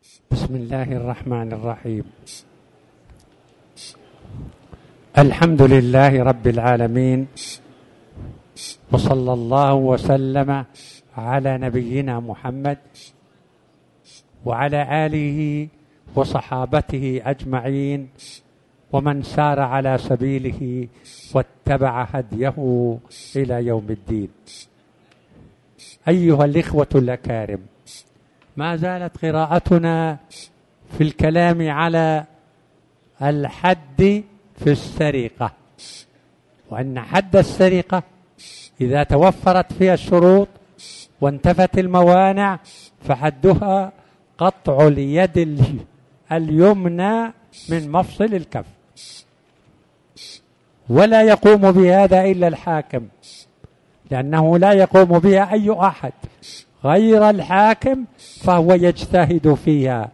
بسم الله الرحمن الرحيم. الحمد لله رب العالمين، وصلى الله وسلم على نبينا محمد وعلى آله وصحابته أجمعين، ومن سار على سبيله واتبع هديه إلى يوم الدين. أيها الإخوة الأكارم، ما زالت قراءتنا في الكلام على الحد في السرقة، وأن حد السرقة إذا توفرت فيها الشروط وانتفت الموانع فحدها قطع اليد اليمنى من مفصل الكف، ولا يقوم بهذا إلا الحاكم، لأنه لا يقوم بها أي أحد غير الحاكم، فهو يجتهد فيها،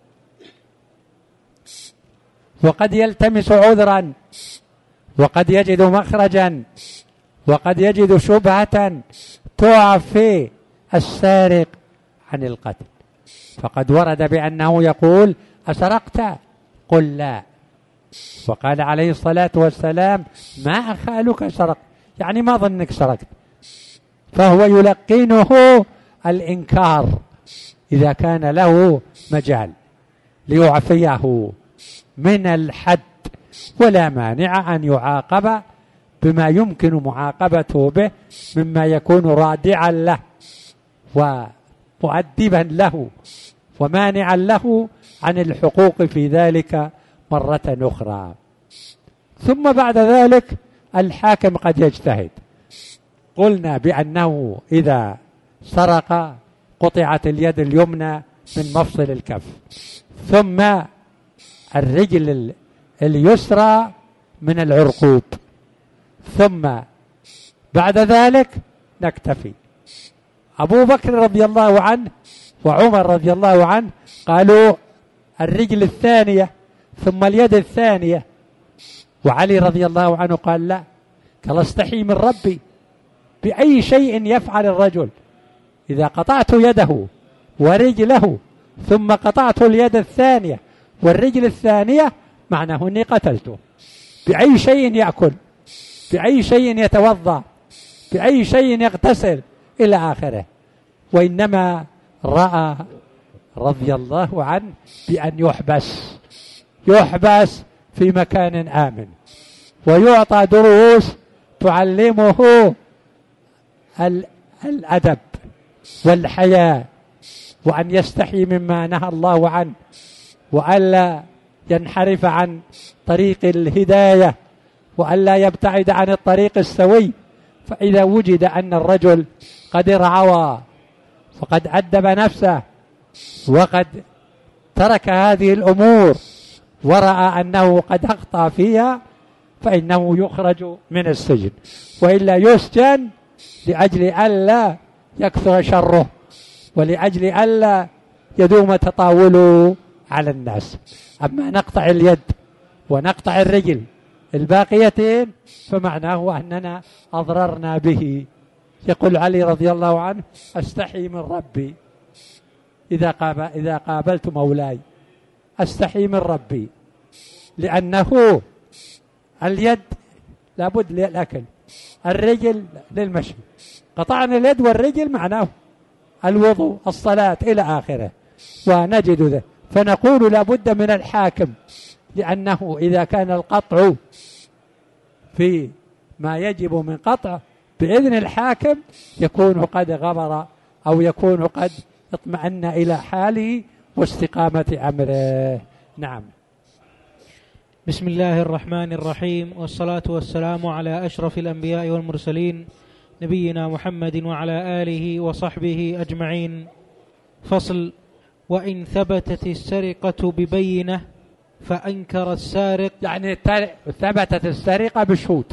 وقد يلتمس عذرا، وقد يجد مخرجا، وقد يجد شبهة تعفي السارق عن القتل. فقد ورد بأنه يقول: أسرقت؟ قل لا. وقال عليه الصلاة والسلام: ما أخالك سرقت، يعني ما ظنك سرقت. فهو يلقنه الإنكار إذا كان له مجال ليعفيه من الحد، ولا مانع أن يعاقب بما يمكن معاقبته به مما يكون رادعا له ومؤدبا له ومانعا له عن الحقوق في ذلك مرة أخرى. ثم بعد ذلك الحاكم قد يجتهد. قلنا بأنه إذا سرق قطعت اليد اليمنى من مفصل الكف، ثم الرجل اليسرى من العرقوب، ثم بعد ذلك نكتفي. أبو بكر رضي الله عنه وعمر رضي الله عنه قالوا الرجل الثانية ثم اليد الثانية، وعلي رضي الله عنه قال لا، قال استحي من ربي، بأي شيء يفعل الرجل إذا قطعت يده ورجله ثم قطعت اليد الثانية والرجل الثانية معناه أني قتلته. بأي شيء يأكل، بأي شيء يتوضأ، بأي شيء يغتسل إلى آخره. وإنما رأى رضي الله عنه بأن يحبس في مكان آمن، ويعطى دروس تعلمه الأدب والحياء، وأن يستحي مما نهى الله عنه، وألا ينحرف عن طريق الهداية، وألا يبتعد عن الطريق السوي. فإذا وجد أن الرجل قد ارعوى وقد أدب نفسه وقد ترك هذه الأمور ورأى أنه قد أخطأ فيها، فإنه يخرج من السجن، وإلا يسجن لأجل ألا يكثر شره، ولأجل ألا يدوم تطاوله على الناس. أما نقطع اليد ونقطع الرجل الباقيتين فمعناه أننا أضررنا به. يقول علي رضي الله عنه: أستحي من ربي إذا قابلت مولاي، أستحي من ربي، لأنه اليد لابد للأكل، الرجل للمشي. قطعنا اليد والرجل معناه الوضوء، الصلاة إلى آخره، ونجد ذا. فنقول لابد من الحاكم، لأنه إذا كان القطع في ما يجب من قطع بإذن الحاكم يكون قد غبر أو يكون قد اطمأن إلى حاله واستقامة أمره. نعم. بسم الله الرحمن الرحيم، والصلاة والسلام على أشرف الأنبياء والمرسلين نبينا محمد وعلى آله وصحبه أجمعين. فصل: وإن ثبتت السرقة ببينة فأنكر السارق، يعني ثبتت السرقة بشهود،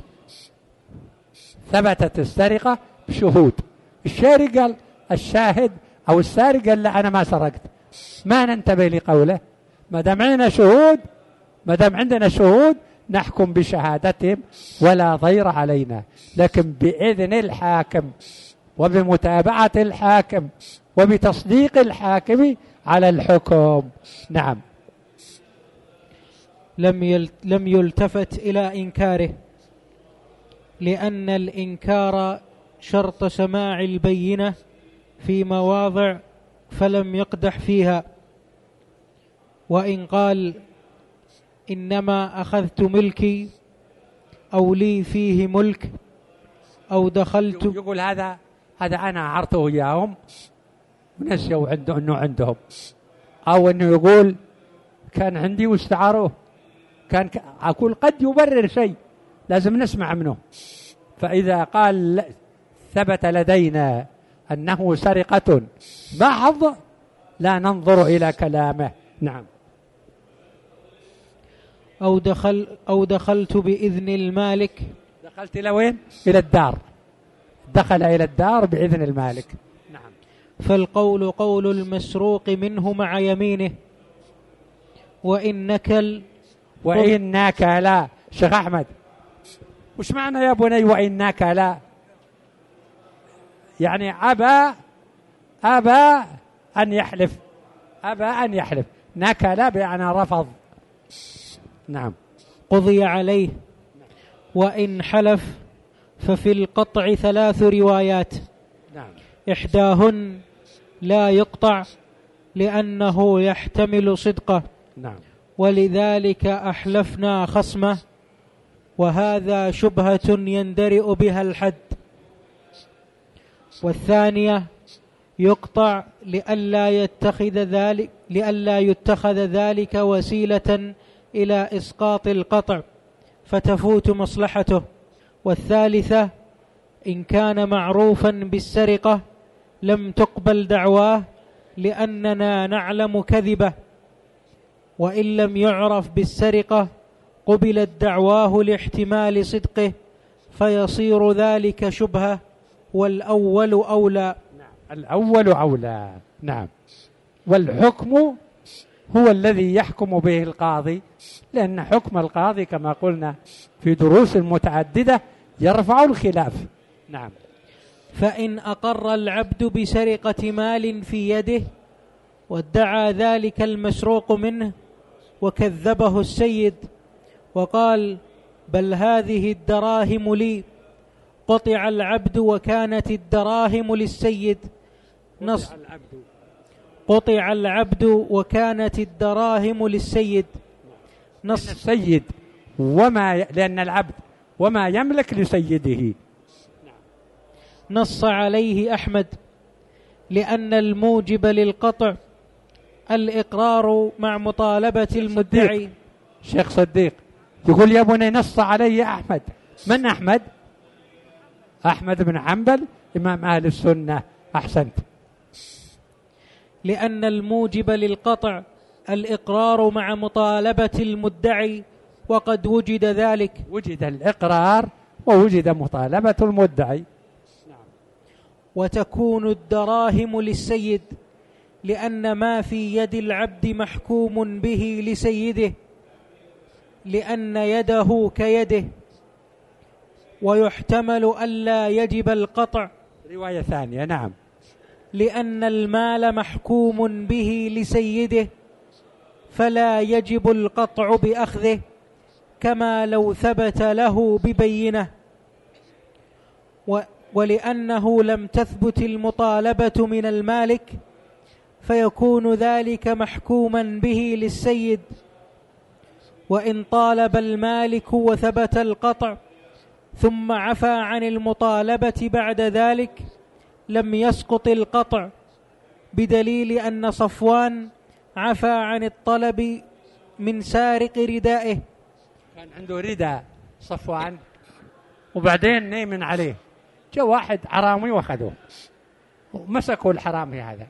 ثبتت السرقة بشهود. الشارق قال، الشاهد أو السارق قال لا أنا ما سرقت، ما ننتبه لقوله. ما دام عندنا شهود نحكم بشهادتهم ولا ضير علينا، لكن بإذن الحاكم وبمتابعة الحاكم وبتصديق الحاكم على الحكم. نعم. لم يلتفت إلى إنكاره، لأن الإنكار شرط سماع البينة في مواضع فلم يقدح فيها. وإن قال إنما أخذت ملكي أو لي فيه ملك أو دخلت، يقول هذا أنا أعرته إياهم ونسيوا عنده أنه عندهم، أو أنه يقول كان عندي واستعاروه. أقول قد يبرر شيء لازم نسمع منه. فإذا قال ثبت لدينا أنه سرقة محض لا ننظر إلى كلامه. نعم. أو دخلت بإذن المالك. دخلت إلى وين؟ إلى الدار. دخل إلى الدار بإذن المالك. نعم. فالقول قول المسروق منه مع يمينه. وإنك لا. شيخ أحمد، وش معنى يا بني وإنك لا؟ يعني أبى أن يحلف. نكل بأن رفض. نعم. قضي عليه. وإن حلف ففي القطع 3 روايات. نعم. إحداهن لا يقطع لأنه يحتمل صدقه. نعم. ولذلك أحلفنا خصمه، وهذا شبهة يندرئ بها الحد. والثانية يقطع لئلا يتخذ ذلك وسيلة إلى إسقاط القطع فتفوت مصلحته. والثالثة إن كان معروفا بالسرقة لم تقبل دعواه لأننا نعلم كذبه، وإن لم يعرف بالسرقة قبلت دعواه لاحتمال صدقه فيصير ذلك شبهة، والأول أولى. نعم. الأول أولى. نعم. والحكم هو الذي يحكم به القاضي، لأن حكم القاضي كما قلنا في دروس متعددة يرفع الخلاف. نعم. فإن أقر العبد بسرقة مال في يده وادعى ذلك المسروق منه وكذبه السيد وقال بل هذه الدراهم لي، قطع العبد وكانت الدراهم للسيد. قطع العبد وكانت الدراهم للسيد. السيد لأن العبد وما يملك لسيده. نص عليه أحمد لأن الموجب للقطع الإقرار مع مطالبة المدعي. شيخ صديق يقول يا بني نص عليه أحمد. من أحمد؟ أحمد بن حنبل إمام أهل السنة. أحسنت. لأن الموجب للقطع الإقرار مع مطالبة المدعي، وقد وجد ذلك. وجد الإقرار ووجد مطالبة المدعي. وتكون الدراهم للسيد لأن ما في يد العبد محكوم به لسيده، لأن يده كيده. ويحتمل ألا يجب القطع. رواية ثانية. نعم. لأن المال محكوم به لسيده فلا يجب القطع بأخذه، كما لو ثبت له ببينة. ولأنه لم تثبت المطالبة من المالك فيكون ذلك محكوما به للسيد. وإن طالب المالك وثبت القطع ثم عفى عن المطالبة بعد ذلك لم يسقط القطع، بدليل أن صفوان عفى عن الطلب من سارق ردائه. كان عنده رداء صفوان وبعدين نيمن عليه، جاء واحد حرامي واخذوه ومسكوا الحرامي هذا.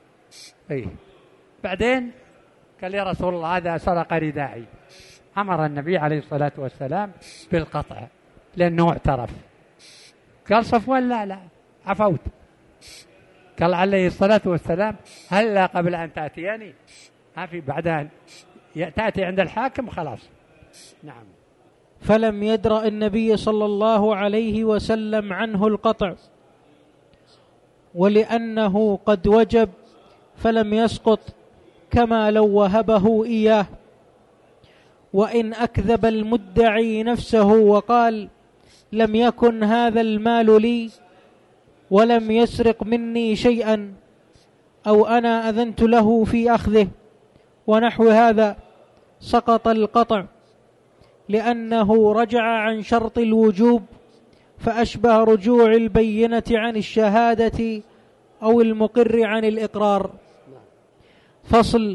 بعدين قال يا رسول الله هذا سرق ردائي. أمر النبي عليه الصلاة والسلام بالقطع لأنه اعترف. قال صفوان لا عفوت. قال عليه الصلاة والسلام هلا قبل أن تأتيني، ما في بعدين تأتي عند الحاكم خلاص. نعم. فلم يدرأ النبي صلى الله عليه وسلم عنه القطع، ولأنه قد وجب فلم يسقط، كما لو وهبه إياه. وإن أكذب المدعي نفسه وقال لم يكن هذا المال لي ولم يسرق مني شيئا، أو أنا أذنت له في أخذه، ونحو هذا، سقط القطع، لأنه رجع عن شرط الوجوب، فأشبه رجوع البينة عن الشهادة أو المقر عن الإقرار. فصل.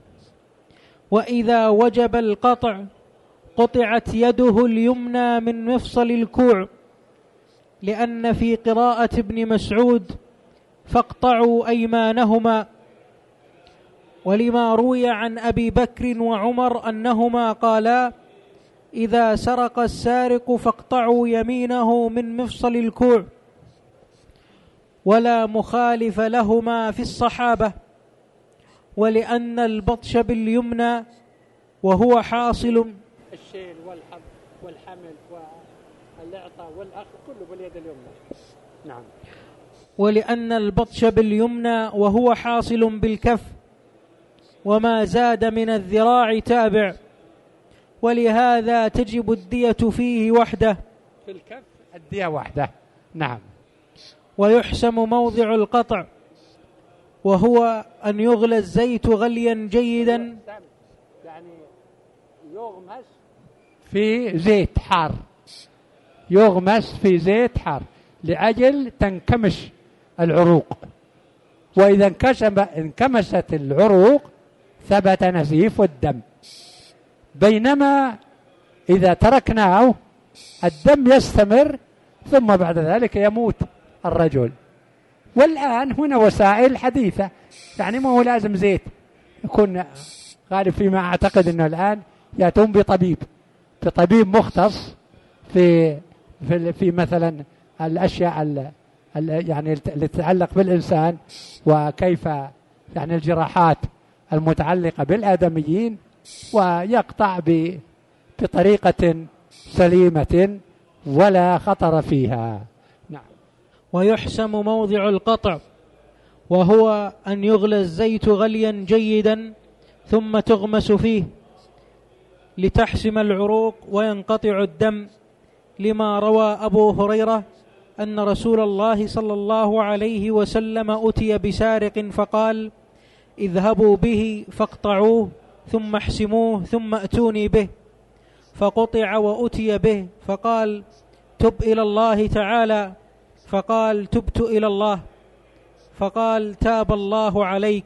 وإذا وجب القطع قطعت يده اليمنى من مفصل الكوع، لأن في قراءة ابن مسعود فاقطعوا أيمانهما، ولما روي عن أبي بكر وعمر أنهما قالا إذا سرق السارق فاقطعوا يمينه من مفصل الكوع، ولا مخالف لهما في الصحابة. ولأن البطش باليمنى وهو حاصل، الشيل والحمل والإعطاء والأخذ كله باليد اليمنى. نعم. ولأن البطش باليمنى وهو حاصل بالكف، وما زاد من الذراع تابع، ولهذا تجب الدية فيه وحده. في الكف الدية وحده. نعم. ويحسم موضع القطع، وهو أن يغلى الزيت غليا جيدا، يعني يغمس في زيت حار، يغمس في زيت حار لأجل تنكمش العروق، وإذا انكمست العروق ثبت نزيف الدم. بينما إذا تركناه الدم يستمر، ثم بعد ذلك يموت الرجل. والآن هنا وسائل حديثة، يعني ما هو لازم زيت، يكون غالب فيما أعتقد أنه الآن يأتون بطبيب مختص في مثلا الأشياء يعني اللي تتعلق بالإنسان، وكيف يعني الجراحات المتعلقة بالآدميين، ويقطع بطريقة سليمة ولا خطر فيها. نعم. ويحسم موضع القطع، وهو أن يغلى الزيت غليا جيدا ثم تغمس فيه لتحسم العروق وينقطع الدم، لما روى أبو هريرة أن رسول الله صلى الله عليه وسلم أتي بسارق فقال اذهبوا به فاقطعوه ثم احسموه ثم أتوني به، فقطع وأتي به، فقال تب إلى الله تعالى، فقال تبت إلى الله، فقال تاب الله عليك.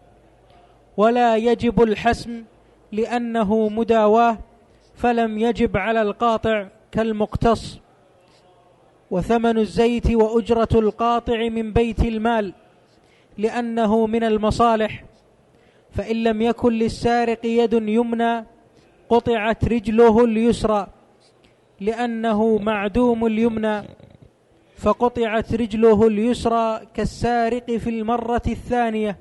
ولا يجب الحسم لأنه مداواة، فلم يجب على القاطع كالمقتص. وثمن الزيت وأجرة القاطع من بيت المال، لأنه من المصالح، فإن لم يكن للسارق يد يمنى قطعت رجله اليسرى، لأنه معدوم اليمنى، فقطعت رجله اليسرى كالسارق في المرة الثانية.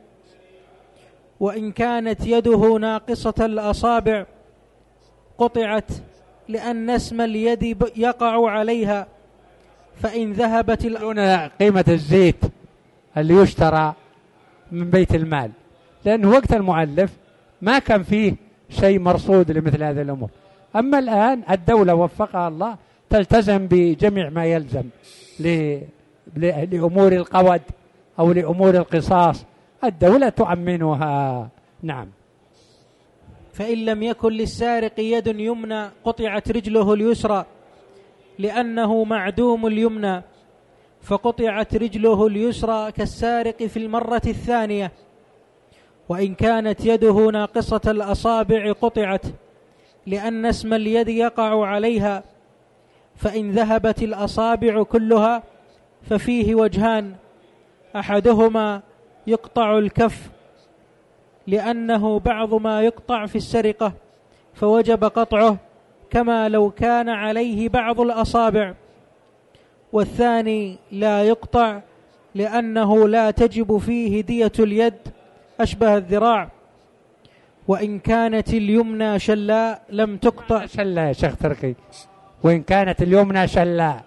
وإن كانت يده ناقصة الأصابع قطعت، لأن اسم اليد يقع عليها، فإن ذهبت قيمة الزيت اللي يشترى من بيت المال، لأنه وقت المؤلف ما كان فيه شيء مرصود لمثل هذه الأمور. أما الآن الدولة وفقها الله تلتزم بجميع ما يلزم لأمور القود أو لأمور القصاص، الدولة تؤمنها. نعم. فإن لم يكن للسارق يد يمنى قطعت رجله اليسرى، لأنه معدوم اليمنى، فقطعت رجله اليسرى كالسارق في المرة الثانية. وإن كانت يده ناقصة الأصابع قطعت، لأن اسم اليد يقع عليها، فإن ذهبت الأصابع كلها ففيه وجهان، أحدهما يقطع الكف، لأنه بعض ما يقطع في السرقة فوجب قطعه كما لو كان عليه بعض الأصابع، والثاني لا يقطع لأنه لا تجب فيه دية اليد أشبه الذراع. وإن كانت اليمنى شلاء لم تقطع. شلاء يا شيخ تركي، وإن كانت اليمنى شلاء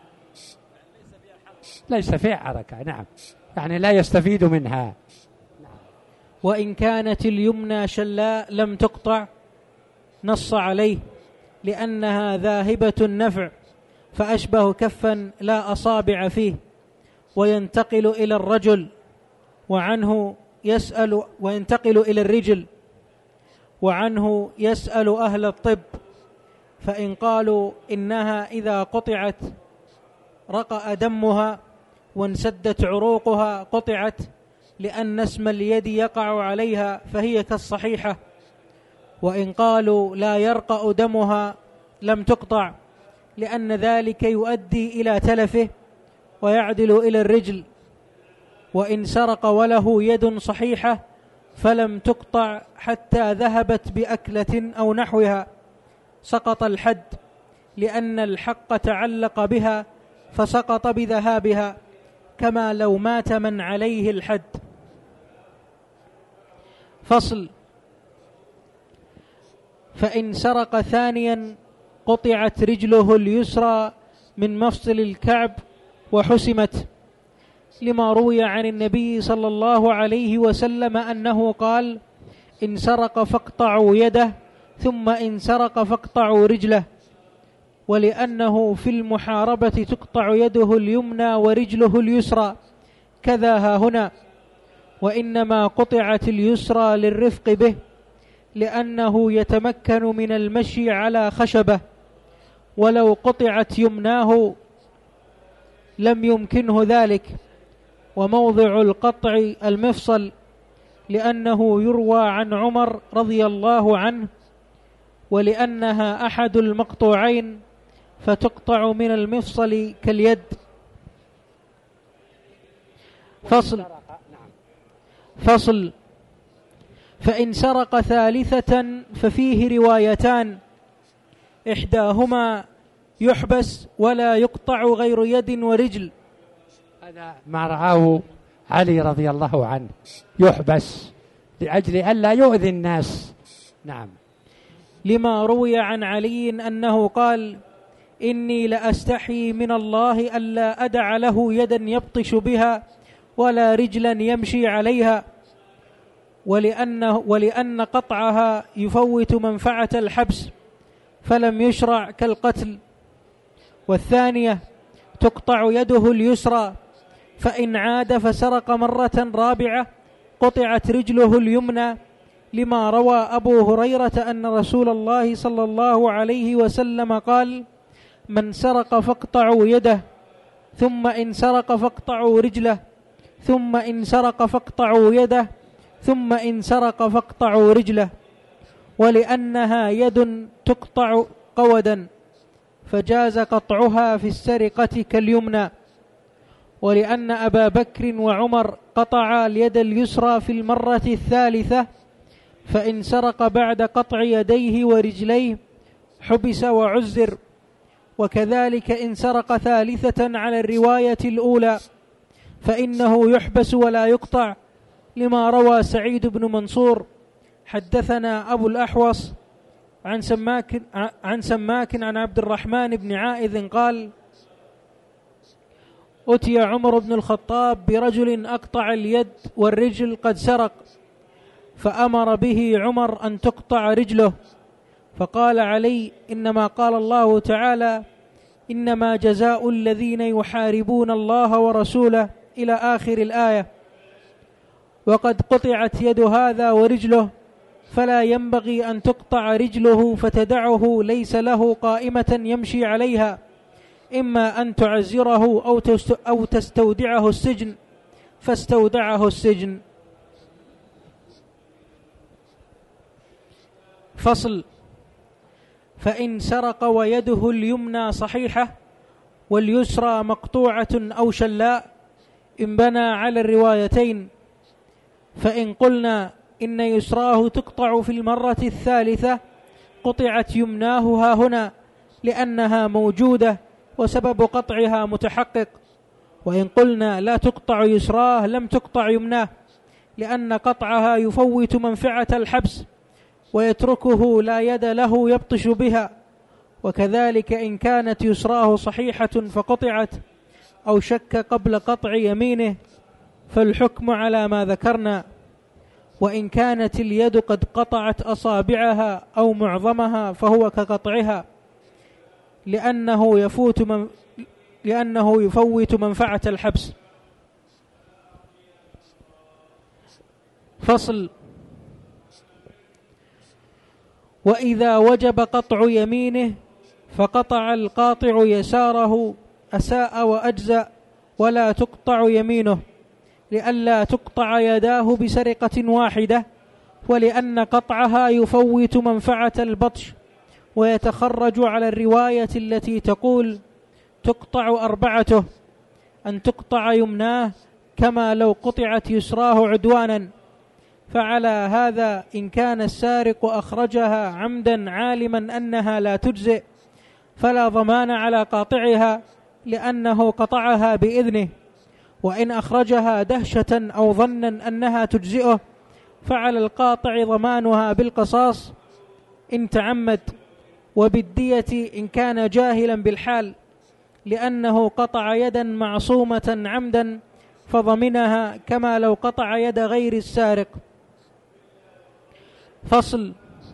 ليس فيها حركة. نعم، يعني لا يستفيد منها. وإن كانت اليمنى شلاء لم تقطع، نص عليه لأنها ذاهبة النفع فأشبه كفا لا أصابع فيه، وينتقل إلى الرجل وعنه يسأل، وينتقل إلى الرجل وعنه يسأل أهل الطب، فإن قالوا إنها إذا قطعت رقأ دمها وانسدت عروقها قطعت، لأن اسم اليد يقع عليها فهي كالصحيحة. وإن قالوا لا يرقأ دمها لم تقطع، لأن ذلك يؤدي إلى تلفه ويعدل إلى الرجل. وإن سرق وله يد صحيحة فلم تقطع حتى ذهبت بأكلة أو نحوها، سقط الحد، لأن الحق تعلق بها فسقط بذهابها، كما لو مات من عليه الحد. فصل: فإن سرق ثانيا قطعت رجله اليسرى من مفصل الكعب وحسمت، لما روي عن النبي صلى الله عليه وسلم أنه قال: إن سرق فاقطعوا يده، ثم إن سرق فاقطعوا رجله. ولأنه في المحاربة تقطع يده اليمنى ورجله اليسرى، كذا ها هنا، وإنما قطعت اليسرى للرفق به، لأنه يتمكن من المشي على خشبة، ولو قطعت يمناه لم يمكنه ذلك. وموضع القطع المفصل، لأنه يروى عن عمر رضي الله عنه: ولأنها أحد المقطوعين فتقطع من المفصل كاليد. فصل: فإن سرق ثالثة ففيه روايتان، إحداهما يحبس ولا يقطع غير يد ورجل. هذا ما رآه علي رضي الله عنه، يحبس لأجل ألا يؤذي الناس. نعم. لما روي عن علي أنه قال: إني لأستحي من الله ألا أدع له يدا يبطش بها ولا رجلا يمشي عليها، ولأن قطعها يفوت منفعة الحبس فلم يشرع كالقتل. والثانية تقطع يده اليسرى، فإن عاد فسرق مرة رابعة قطعت رجله اليمنى، لما روى أبو هريرة أن رسول الله صلى الله عليه وسلم قال: من سرق فاقطعوا يده، ثم إن سرق فاقطعوا رجله، ثم إن سرق فاقطعوا يده، ثم إن سرق فاقطعوا رجله. ولأنها يد تقطع قودا فجاز قطعها في السرقة كاليمنى. ولأن أبا بكر وعمر قطعا اليد اليسرى في المرة الثالثة، فإن سرق بعد قطع يديه ورجليه حبس وعزر. وكذلك إن سرق ثالثة على الرواية الأولى فإنه يحبس ولا يقطع، لما روى سعيد بن منصور: حدثنا أبو الأحوص عن سماك عن عبد الرحمن بن عائذ قال: أتي عمر بن الخطاب برجل أقطع اليد والرجل قد سرق، فأمر به عمر أن تقطع رجله، فقال علي: إنما قال الله تعالى: إنما جزاء الذين يحاربون الله ورسوله، إلى آخر الآية. وقد قطعت يد هذا ورجله، فلا ينبغي أن تقطع رجله فتدعه ليس له قائمة يمشي عليها، إما أن تعزره أو تستودعه السجن، فاستودعه السجن. فصل: فإن سرق ويده اليمنى صحيحة واليسرى مقطوعة أو شلاء انبنى على الروايتين. فإن قلنا إن يسراه تقطع في المرة الثالثة قطعت يمناه ها هنا، لأنها موجودة وسبب قطعها متحقق. وإن قلنا لا تقطع يسراه لم تقطع يمناه، لأن قطعها يفوت منفعة الحبس ويتركه لا يد له يبطش بها. وكذلك إن كانت يسراه صحيحة فقطعت أو شك قبل قطع يمينه فالحكم على ما ذكرنا. وإن كانت اليد قد قطعت أصابعها أو معظمها فهو كقطعها، لأنه يفوت منفعة الحبس. فصل. وإذا وجب قطع يمينه فقطع القاطع يساره أساء وأجزأ، ولا تقطع يمينه، لئلا تقطع يداه بسرقة واحدة، ولأن قطعها يفوت منفعة البطش، ويتخرج على الرواية التي تقول تقطع أربعته، أن تقطع يمناه كما لو قطعت يسراه عدوانا. فعلى هذا إن كان السارق أخرجها عمدا عالما أنها لا تجزئ فلا ضمان على قاطعها، لأنه قطعها بإذنه. وإن أخرجها دهشة أو ظنا أنها تجزئه فعلى القاطع ضمانها بالقصاص إن تعمد، وبالدية إن كان جاهلا بالحال، لأنه قطع يدا معصومة عمدا فضمنها كما لو قطع يد غير السارق. فصل.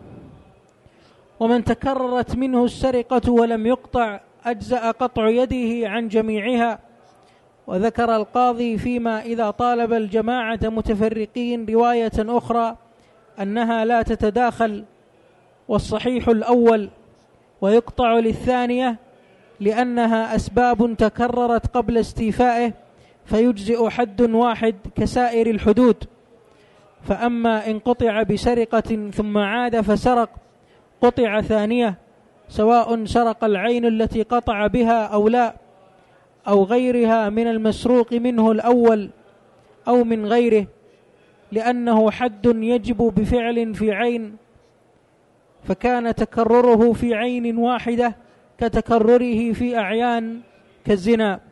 ومن تكررت منه السرقة ولم يقطع أجزأ قطع يده عن جميعها. وذكر القاضي فيما إذا طالب الجماعة متفرقين رواية أخرى أنها لا تتداخل، والصحيح الأول، ويقطع للثانية لأنها أسباب تكررت قبل استيفائه فيجزئ حد واحد كسائر الحدود. فأما إن قطع بسرقة ثم عاد فسرق قطع ثانية، سواء سرق العين التي قطع بها أو لا، أو غيرها من المسروق منه الأول أو من غيره، لأنه حد يجب بفعل في عين، فكان تكرره في عين واحدة كتكرره في أعيان كالزنا.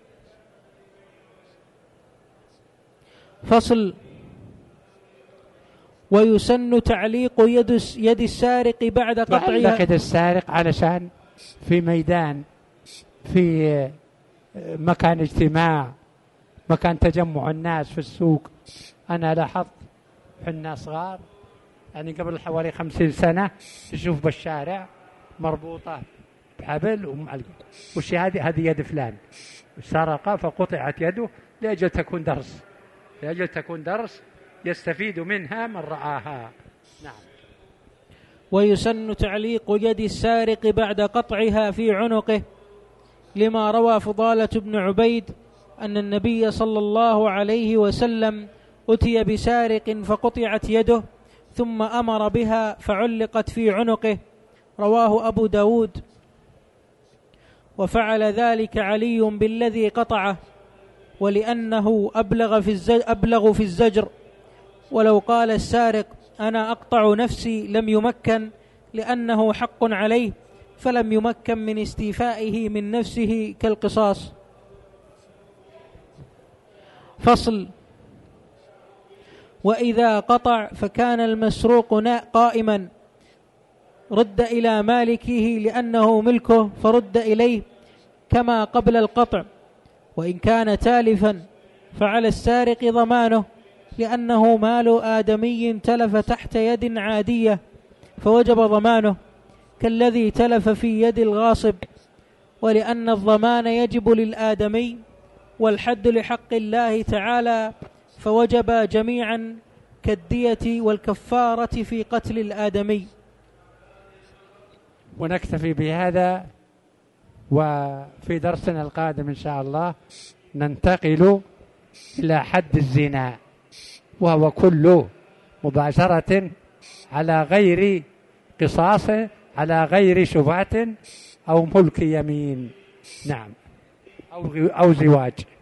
فصل. ويسن تعليق يد السارق بعد قطعها. يد السارق علشان في ميدان، في مكان اجتماع، مكان تجمع الناس في السوق. أنا لاحظت حنا صغار يعني قبل حوالي 50 سنة تشوف بالشارع مربوطة بحبل ومعلقة، وش هذه يد فلان سرق فقطعت يده لأجل تكون درس يستفيد منها من رآها. نعم. ويسن تعليق يد السارق بعد قطعها في عنقه، لما روى فضالة بن عبيد أن النبي صلى الله عليه وسلم أتي بسارق فقطعت يده ثم أمر بها فعلقت في عنقه، رواه أبو داود. وفعل ذلك علي بالذي قطعه، ولأنه أبلغ في الزجر، ولو قال السارق أنا أقطع نفسي لم يمكن، لأنه حق عليه، فلم يمكن من استيفائه من نفسه كالقصاص. فصل. وإذا قطع فكان المسروق قائما رد إلى مالكه لأنه ملكه فرد إليه كما قبل القطع، وإن كان تالفا فعلى السارق ضمانه، لأنه مال آدمي تلف تحت يد عادية فوجب ضمانه، كالذي تلف في يد الغاصب، ولأن الضمان يجب للآدمي والحد لحق الله تعالى فوجب جميعا، كالدية والكفارة في قتل الآدمي. ونكتفي بهذا، وفي درسنا القادم إن شاء الله ننتقل إلى حد الزنا، وهو كل مباشرة على غير قصاص، على غير شبهة أو ملك يمين. نعم، أو زواج.